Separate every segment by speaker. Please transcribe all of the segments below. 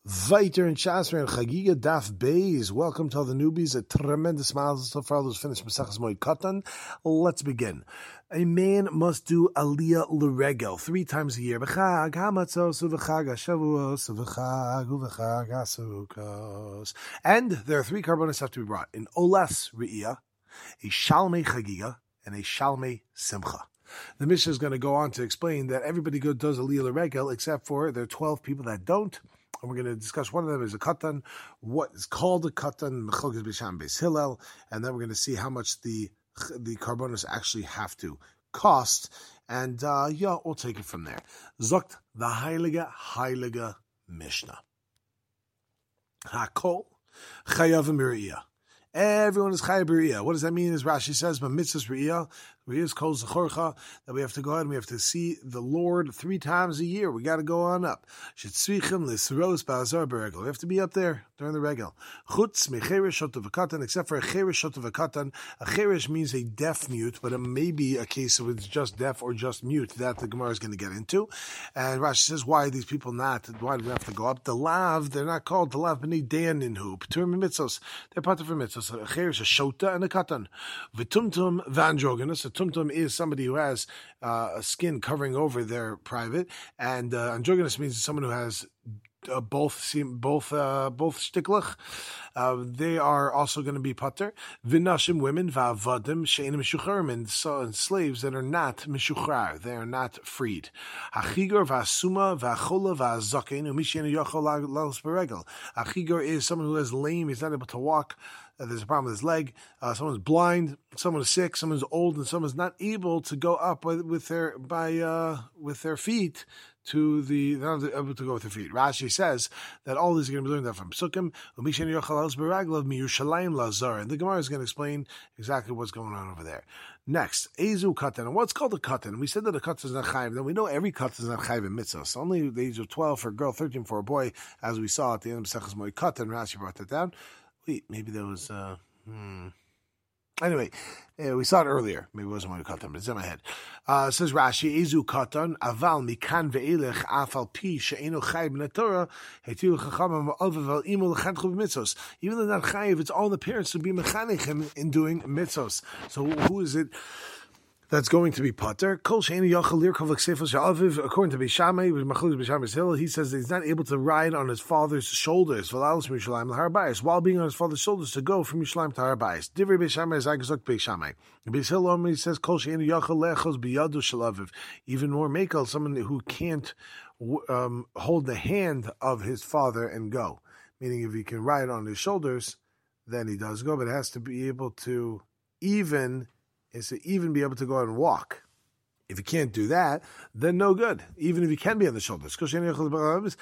Speaker 1: Viter and Shasra and Chagiga Daf Beis. Welcome to all the newbies. A tremendous mazel so far. Those finished Mesachas Moed Katan. Let's begin. A man must do Aliyah L'Regel 3 times a year. B'chag hamatzos u'v'chag hashavuos u'v'chag u'v'chag hasukos. And there are 3 carbonos have to be brought: an Olas Re'iyah, a Shalmei Chagiga, and a Shalmei Simcha. The Mishnah is going to go on to explain that everybody does Aliyah L'Regel except for there are 12 people that don't. And we're going to discuss one of them is a katan, what is called a katan, Mechlokes B'Sham Beis Hillel, and then we're going to see how much the carbonos actually have to cost, and we'll take it from there. Zokt the Heilige Mishnah. Hakol Chayav Miriyah. Everyone is chayav b'riyah. What does that mean? As Rashi says, but mitzvahs b'riyah, b'riyah kol zechorcha, that we have to go ahead and we have to see the Lord 3 times a year. We got to go on up. Shetzvichim l'sros ba'azar b'regel. We have to be up there during the regel. Chutz mecheresh shot of a katan, except for a cheresh shot of a katan. A cheresh means a deaf mute, but it may be a case of it's just deaf or just mute that the Gemara is going to get into. And Rashi says, why are these people not? Why do we have to go up? The lav, they're not called the lav b'nei dayan inhu. P'turim mitzvos. They're part of mitzvos. A cheresh, a shota, and a katan. V'tumtum v'androgenous. A tumtum is somebody who has a skin covering over their private, and androgynous means someone who has both shtiklach. They are also going to be pater. V'nashim, women, v'avadim she'enim mishucharim, and slaves that are not mishuchar, they are not freed. Hachigor v'asuma v'achola v'azaken u'mishen yochol lalos b'regel. Hachigor is someone who is lame; he's not able to walk. There's a problem with his leg. Someone's blind. Someone is sick. Someone's old, and someone's not able to go up with their feet to the. They're not able to go with their feet. Rashi says that all these are going to be learned from Psukim. And the Gemara is going to explain exactly what's going on over there. Next, Ezu Katan. And what's called a Katan? We said that a Katan is not Chayiv. Then we know every Katan is not Chayiv in Mitzvahs. Only the age of 12 for a girl, 13 for a boy, as we saw at the end of Mesachas Moed Katan. Rashi brought that down. Wait, maybe there was. Anyway, we saw it earlier. Maybe it wasn't when we cut them, but it's in my head. It says Rashi, Ezu katan, aval mikan ve'elech afal pi she'enu chayiv b'netorah, hetilu chachamim v'alvav imu l'chanchu b'mitzos. Even though not chayiv, it's all the parents to be mechanech him in doing mitzos. So who is it that's going to be pater? Kol she'enu yachal lirkov l'ksefos she'aviv, according to Beis Shammai, Mechlokes B'Sham Beis Hillel, he says that he's not able to ride on his father's shoulders, v'lalos Yerushalayim l'Har Bayis, while being on his father's shoulders to go from Yerushalayim to Har Bayis. Divrei Beis Shammai is agazok Beis Shammai. Beis Hillel, he says, Kol she'enu yachal lechos biyadu shel. Even more mekel, someone who can't hold the hand of his father and go. Meaning if he can ride on his shoulders, then he does go, but it has to be able to even be able to go out and walk. If you can't do that, then no good. Even if you can be on the shoulders. Why? Shenemar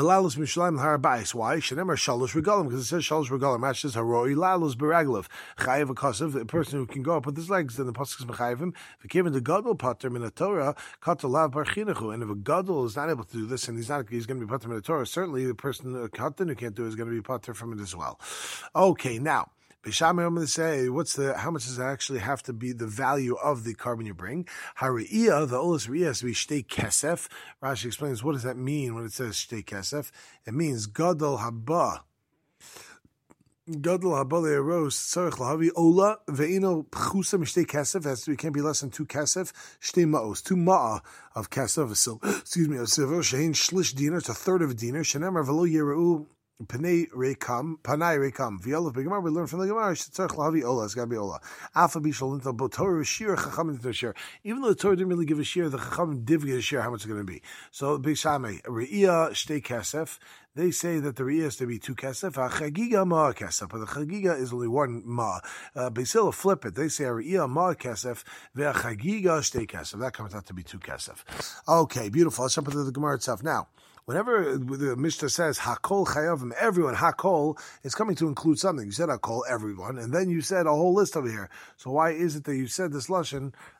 Speaker 1: shalosh regalim, because it says shalosh regalim. Rashi says haroi lalos beraglav chayiv akasav. A person who can go up with his legs, then the pasuk is mechayivim. If he came into gadol pater min Torah kata lav bar chinuchu, and if a gadol is not able to do this, and he's going to be pater min Torah, certainly the person katan who can't do it is going to be pater from it as well. Okay, now. Beis Shammai, I'm going to say, how much does it actually have to be the value of the carbon you bring? Hariyah, the olas riyah, has to be shtei kesef. Rashi explains, what does that mean when it says shtei kesef? It means gadol haba. Gadol haba le'eros tzarech lahavi ola ve'ino pchusa mishtei kesef. It can't be less than 2 kesef. Shtei ma'os, 2 ma'a of kesef, of silver. Shehin shlish dinar, it's 1/3 of a dinar. Shenemar v'lo yereu Panay rekam. V'yolav b'gemar. We learn from the Gemara. Shetzarech lahavi ola. It's got to be ola. Alpha b'shol lintel bo Torah shir chachamim to shir. Even though the Torah didn't really give a shir, the chachamim did give a shir how much it's going to be. So Beis Shammai re'iyah shtei kesef. They say that the re'iyah is to be 2 kesef. Chagiga ma kesef, but the chagiga is only 1 ma. Beis Hillel flip it. They say re'iyah ma kesef ve'chagiga shtei kesef. That comes out to be 2 kesef. Okay, beautiful. Let's jump into the Gemara itself now. Whenever the Mishnah says hakol chayavim, everyone, hakol, it's coming to include something. You said hakol, everyone, and then you said a whole list over here. So why is it that you said this lashon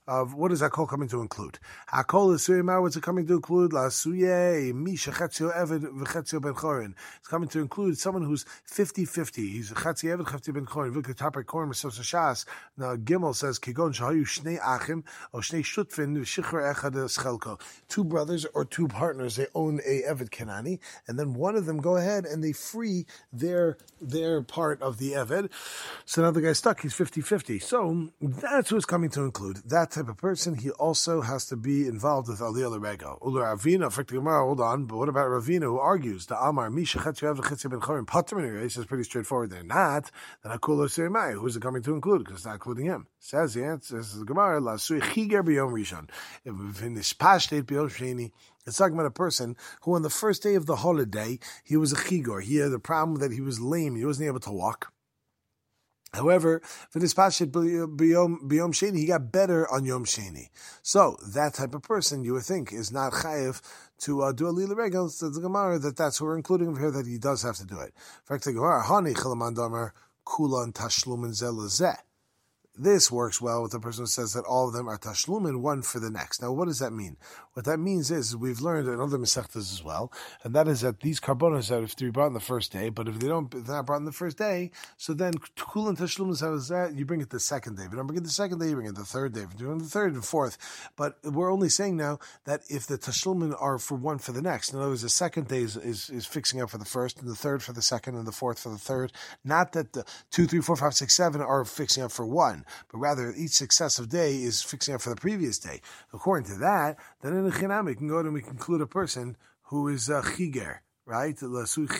Speaker 1: of what does Hakol coming to include? Hakol is Surima, what's it coming to include? La Suye, Misha Chatzio Eved, V'Chatzio Ben Chorin. It's coming to include someone who's 50-50. He's Chatzio Eved, Chatzio Ben Chorin. V'Ka Tapar Korm, Mesos Shas. Now Gimel says, Kigon Shahayu Shnei Achim, or Shnei Shutfin, V'Shichar Echad Schelko. Two brothers or two partners, they own a Eved Kenani, and then one of them go ahead and they free their part of the Eved. So now the guy's stuck, he's 50-50. So that's who it's coming to include. That type of person, he also has to be involved with Aliyah L'Rego. Ula Ravina, hold on, but what about Ravina who argues, the Amar, Misha Chetzu Eved Chetzu Ben Chorin, Patrim, he says pretty straightforward. They're not, then Akulo Serimai, who's it coming to include? Because it's not including him. Says the answer, this is the Gemara, La Sui Chiger B'Yom Rishon. If in this Pashtet B'Yom Sheni, it's talking about a person who on the first day of the holiday, he was a chigor. He had the problem that he was lame. He wasn't able to walk. However, for this Pashtet B'Yom Sheni, he got better on Yom Sheni. So that type of person, you would think, is not chayiv to do a lila regel. So the Gemara that's what we're including over here, that he does have to do it. In fact, the Gemara, Hani Chilaman Damar Kulan Tashlumin Zelazeh. This works well with the person who says that all of them are tashlumin, one for the next. Now, what does that mean? What that means is, we've learned in other mesechtas as well, and that is that these karbonos have to be brought on the first day, but if they're not brought on the first day, so then kulan tashlumin says that you bring it the second day. If you don't bring it the second day, you bring it the third day. If you're doing the third and fourth, but we're only saying now that if the tashlumin are for one for the next, in other words, the second day is fixing up for the first, and the third for the second, and the fourth for the third. Not that the 2, 3, 4, 5, 6, 7 are fixing up for one, but rather each successive day is fixing up for the previous day. According to that, then in the Chinam we can go and we conclude a person who is a chiger, right? Because you're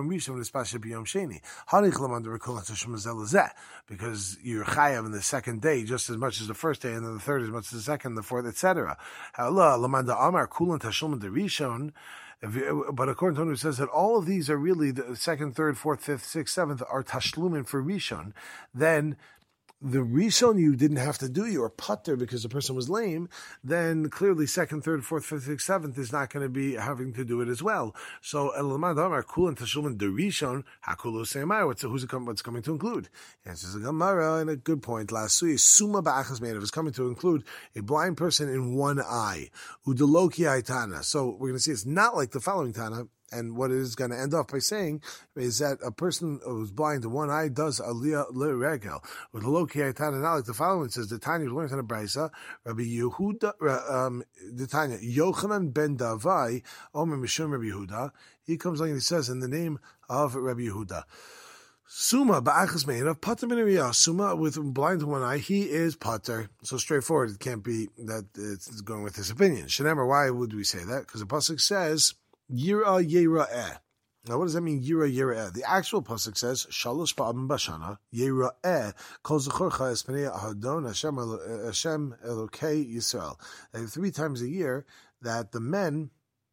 Speaker 1: chayav in the second day just as much as the first day, and then the third as much as the second, the fourth, etc. But according to one who says that all of these are really the second, third, fourth, fifth, sixth, seventh are tashlumin for Rishon, then the Rishon you didn't have to do, you were putter because the person was lame, then clearly second, third, fourth, fifth, sixth, seventh is not going to be having to do it as well. So Elamad Amar Kul and Tashlumin the Rishon Hakulu Seimai. What's coming to include? Answers the Gemara, and a good point. Last week, Suma Ba'achas Meinav is coming to include a blind person in one eye. Udaloki Aitana. So we're going to see it's not like the following Tana. And what it is going to end up by saying is that a person who's blind in one eye does aliyah l'regel. With the low kiyatana, not like the following, it says, the Tanya learns in a brisa, Rabbi Yehuda, the Tanya, Yochanan ben Davai, Omer Mishum Rabbi Yehuda, he comes along and he says, in the name of Rabbi Yehuda, Suma ba'achas meinav pater min riyah. Suma with blind in one eye, he is pater. So straightforward, it can't be that it's going with his opinion. Shenemar, why would we say that? Because the pasuk says, Yira Yera'eh. Now, what does that mean, Yira Yera'eh? The actual pasuk says, Shalosh Pa'am Bashana, Yera'eh, Kol Zechorcha Espanei Ahadon Hashem Elokei Yisrael. 3 times a year that the men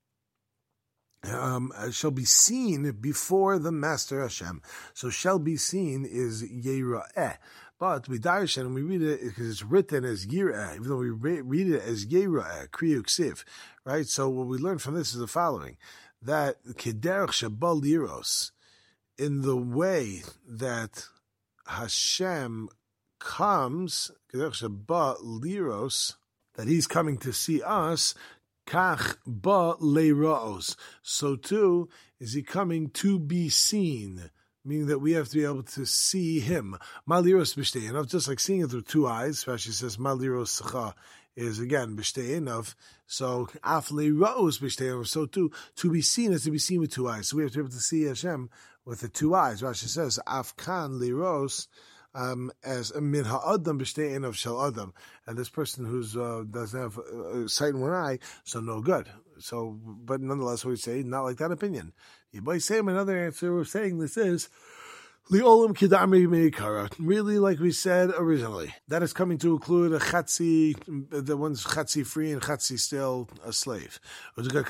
Speaker 1: shall be seen before the Master Hashem. So shall be seen is Yera'eh. But we darshan and we read it because it's written as Yirah, even though we read it as Yera'eh, Kriyu Ksiv, right? So what we learn from this is the following, that Kederach Shabal Liros, in the way that Hashem comes, Kederach Shabal Liros, that He's coming to see us, Kach Ba Leiraos, so too is He coming to be seen. Meaning that we have to be able to see Him. Maliros b'shteinav, just like seeing it through 2 eyes. Rashi says Maliros sacha is again b'shteinav. So af leiraos b'shteinav. So too, to be seen is to be seen with 2 eyes. So we have to be able to see Hashem with the 2 eyes. Rashi says af kan leiros as min ha'adam b'shteinav shel adam. And this person who's doesn't have sight in 1 eye, so no good. So, but nonetheless, we say not like that opinion. By saying another answer, we're saying this is li'olam kidami meikara. Really, like we said originally, that is coming to include a chatzi, the one's chatzi free and chatzi still a slave. And then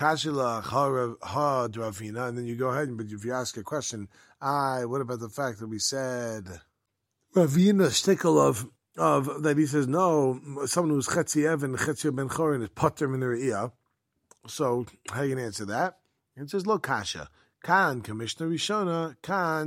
Speaker 1: you go ahead, but if you ask a question, what about the fact that we said Ravina shtickle of that he says no, someone who's chatzi evan chatzi ben chorin is pater min re'iyah. So how are you going to answer that? It says lo kasha. Kan Commissioner Rishona, Kan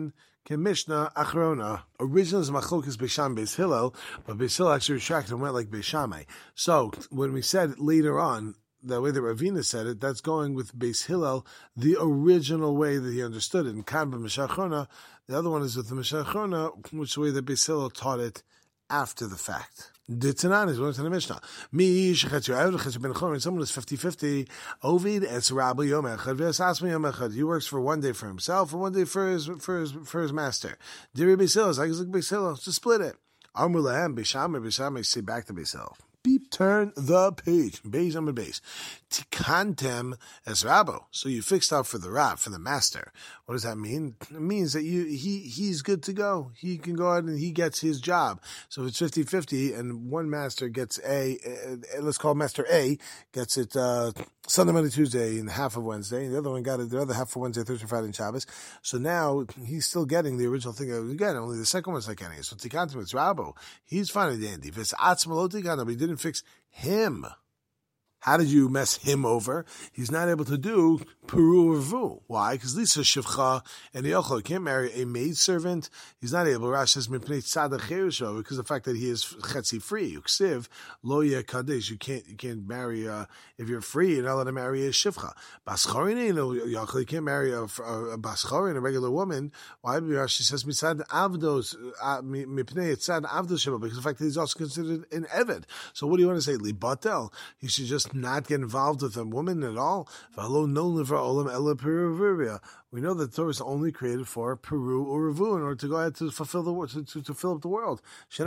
Speaker 1: Mishnah Achrona. Originally is Machlokes Beis Shammai Beis Hillel, but Beis Hillel actually retracted and went like Beis Shammai. So when we said later on, the way that Ravina said it, that's going with Beis Hillel, the original way that he understood it. And Kanba Mishnah Achrona, the other one is with the Mishnah Achrona, which is the way that Beis Hillel taught it after the fact. Ditanan is going to the Mishnah. Someone is 50-50. Ovid es Rabbi Yom Echad v'es Asmi Yom Echad. He works for one day for himself and one day for his master. Diri Beis Hillel, I like Beis Hillel, just split it. Amru lahem Beis Shammai say back to Beis Hillel. Beep, turn the page. Beis on the base. Tikantem es Rabbo. So you fixed out for the Rab, for the master. What does that mean? It means that he's good to go. He can go out and he gets his job. So if it's 50-50 and one master gets let's call master A, gets it Sunday, Monday, Tuesday, and half of Wednesday, and the other one got it the other half for Wednesday, Thursday, Friday, and Shabbos. So now he's still getting the original thing again. Only the second one's not getting it. So Tikantem it's Rabbo. He's fine and dandy. If it's Atzmalot, but he didn't fix him. How did you mess him over? He's not able to do Peru or Vu. Why? Because Lisa Shivcha and Yochel can't marry a maidservant. He's not able. Rashi says because of the fact that he is chetzi free. Uksiv lo kadesh. You can't marry if you're free. You're not allowed to marry a Shivcha. Bascharin Yochel. You can't marry a Bascharin, a regular woman. Why? Rashi says mitzad avdos mipnei tzad avdos sheba, because of the fact that he's also considered an eved. So what do you want to say? Libatel. He should just not get involved with a woman at all. We know that the Torah is only created for Peru or Revu in order to go ahead to fulfill the world, to fill up the world.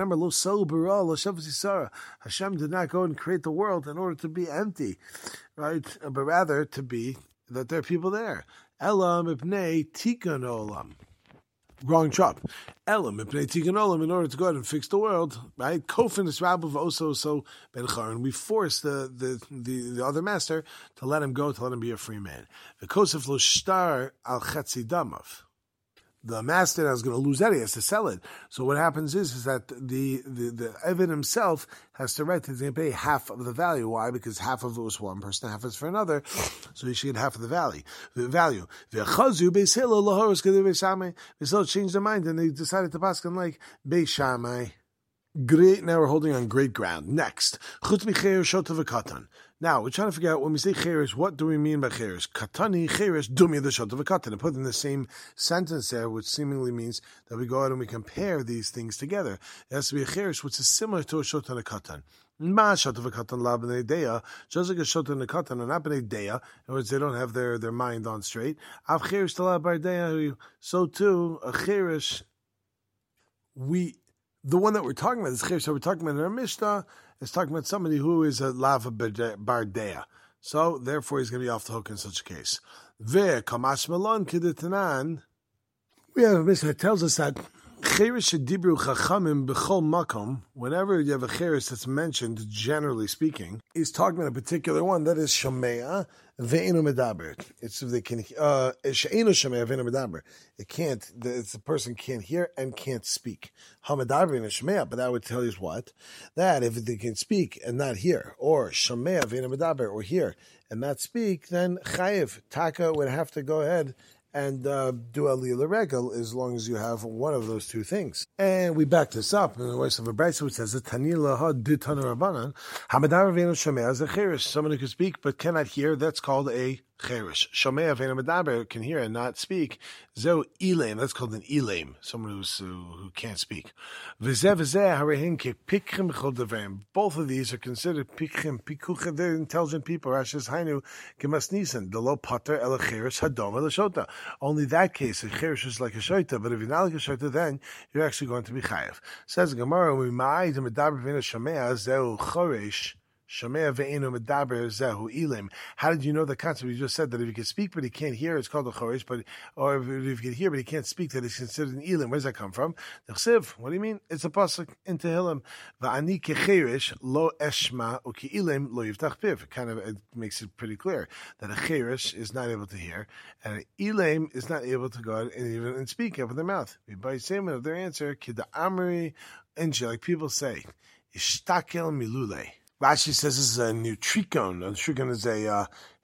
Speaker 1: Hashem did not go and create the world in order to be empty, right? But rather to be that there are people there. Elam ibnei tikkun olam. Wrong chop. Elam ibnei tikkun olam, in order to go ahead and fix the world, right? Kofin is rabbav also so ben charon. We force the other master to let him go, to let him be a free man. The kosef lo shtar al chetzi damav. The master now is going to lose that. He has to sell it. So what happens is that the Eved himself has to write to pay half of the value. Why? Because half of it was for one person, half is for another. So he should get half of the value. Beis Hillel changed their mind and they decided to pass him like Beis Shammai. Great. Now we're holding on great ground. Next, chutz micheir shotav v'katan. Now we're trying to figure out when we say cheirish, what do we mean by cheirish? Katani cheirish dumi the shotav v'katan, and put in the same sentence there, which seemingly means that we go out and we compare these things together. It has to be a cheirish which is similar to a shotan and a katan. Ma shotav v'katan la b'nei deya, just like a shotan and a katan are not b'nei deya. In other words, they don't have their mind on straight. Av cheirish tala bar deya. So too a cheirish the one that we're talking about, this cheirish that we're talking about in our Mishnah, is talking about somebody who is a lava bardea. So, therefore, he's going to be off the hook in such a case. Kamash Malon Kiditanan. We have a Mishnah that tells us that cheirish dibru chachamim b'chol makom, whenever you have a cheirish that's mentioned, generally speaking, is talking about a particular one that is shomea ve'enu medaber. It's if they can she'enu shomea ve'enu medaber. It can't. It's the person can't hear and can't speak. Hamadaber and shomea, but that would tell you what, that if they can speak and not hear, or shomea ve'enu medaber, or hear and not speak, then chayiv taka would have to go ahead and do aliyah l'regel as long as you have one of those two things. And we back this up in the voice of a brayso which says, "Tanila ha ditanu rabbanan hamadar ve'enu shomea is a cheirish." Someone who can speak but cannot hear, that's called a cheirish. Shomea ve'enu medaber, can hear and not speak. Zeu ilaim, that's called an ilaim, someone who can't speak. V'zeh harehin ke pikchim chol devarim. Both of these are considered pikchim, pikuchim. They're intelligent people. Rashi says, "Hainu gemas nisan the lo pater el cheirish hadom el shota." Only that case, a cheirish is like a shota, but if you're not like a shota, then you're actually going to be chayav. Says Gemara, "We ma'id medaber ve'enu shomea zeu choresh." Shomea ve'enu medaber zehu ilim. How did you know the concept? You just said that if he can speak but he can't hear, it's called a choresh. Or if he can hear but he can't speak, that is considered an ilim. Where does that come from? The chsiv. What do you mean? It's a pasuk in Tehillim. Va'ani kecheirish lo eshma uki ilim lo yiftach piv. It makes it pretty clear that a cheirish is not able to hear and an ilim is not able to go out and even speak up with their mouth. By saying of their answer, kida amri inji, like people say, ishtakel milule. Rashi says this is a new trikon. A trikon is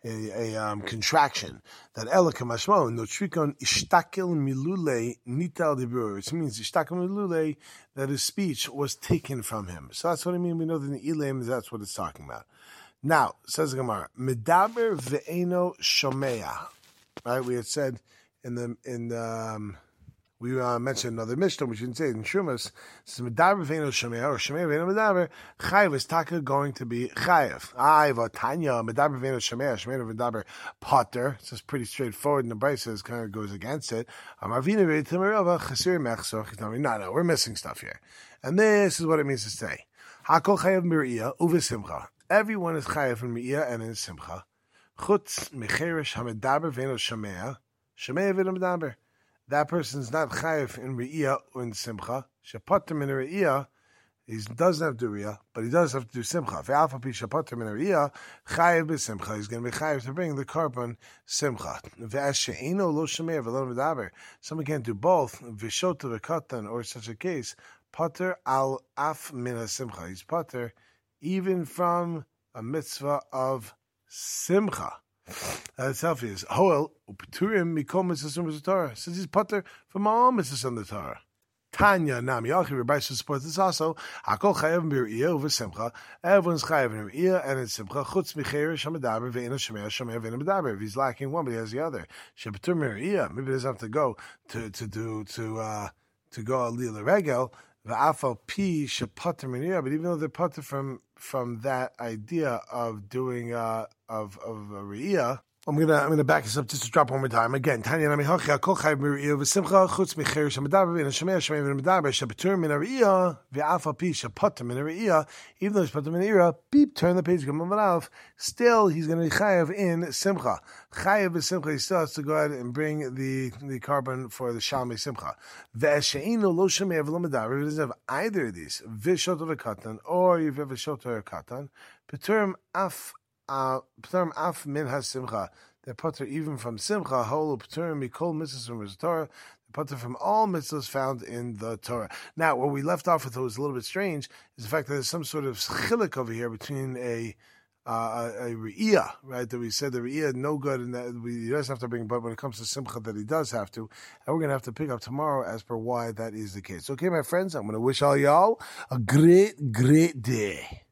Speaker 1: contraction. That Elaka Mashmo, Notrikon Ishtakil Milule Nital Dibur, which means Ishtakil Milule, that his speech was taken from him. So that's what I mean. We know that in the Elam, that's what it's talking about. Now, says the Gemara, Medaber ve'eno shomea. Right, we had said we mentioned another Mishnah, which we didn't say in Shumas. It says Medaber ve'eno shomea, or shomea ve'eno medaber. Chayev is taka going to be chayev. Iva Tanya Medaber ve'eno shomea, shomea medaber potter. It's just pretty straightforward, and the Brisa kind of goes against it. No, we're missing stuff here, and this is what it means to say. Hakol chayev miriyah uvesimcha. Everyone is chayav in Mi'iyah and in Simcha. Chutz mecherish hamedaber ve'eno shomea, shomea ve'eno medaber. That person is not chayav in Mi'iyah or in Simcha. Shepater min Mi'iyah, he doesn't have to do Riyah, but he does have to do Simcha. Ve'alfa pi shepater min Riyah, chayav b'Simcha. He's going to be chayav to bring the carbon Simcha. Ve'as she'eno lo shomea ve'lo medaber. Someone can't do both. V'shota v'katan, or such a case, pater al af min Simcha. He's pater even from a mitzvah of simcha. That's obvious. Hoel upeturim mikol mitzvahs in Torah. Says he's pater from all mitzvahs in the Torah. Tanya nami achi Rabbi supports this also. Hakol chayav b'riyah over simcha. Everyone's chayav in riyah and in simcha. Chutz micherish hamedaber ve'eno shomea shomea ve'eno medaber. If he's lacking one, but he has the other. Shepatur miriyah. Maybe he doesn't have to go to go alil regel. V'afal pi shepater miniyah, but even though they're pater from that idea of doing of a riyah, I'm gonna back this up just to drop one more time. Again, Tanya nami hachi hakol chayav miriyah v'simcha chutz micherish hamedaber ve'eno shomea shomea ve'eno medaber shepatur min hariyah v'afal pi shepater min hariyah. Even though he's pater min hariyah, beep, turn the page, come on, still he's going to be chayav in simcha. Chayav in simcha, he still has to go ahead and bring the carbon for the shalmei simcha. Ve'eshe'ino lo shomea ve'lo medaber. If he doesn't have either of these, v'shota v'katan, or you've ever shota or katan, peturim af min ha-simcha. They're pater even from simcha. Holu peturim mikol mitzvahs from the Torah. They're pater from all mitzvahs found in the Torah. Now, what we left off with, that was a little bit strange, is the fact that there's some sort of chilik over here between a re'iyah, right? That we said the re'iyah no good, and that he doesn't have to bring, but when it comes to simcha, that he does have to. And we're going to have to pick up tomorrow as per why that is the case. Okay, my friends, I'm going to wish all y'all a great, great day.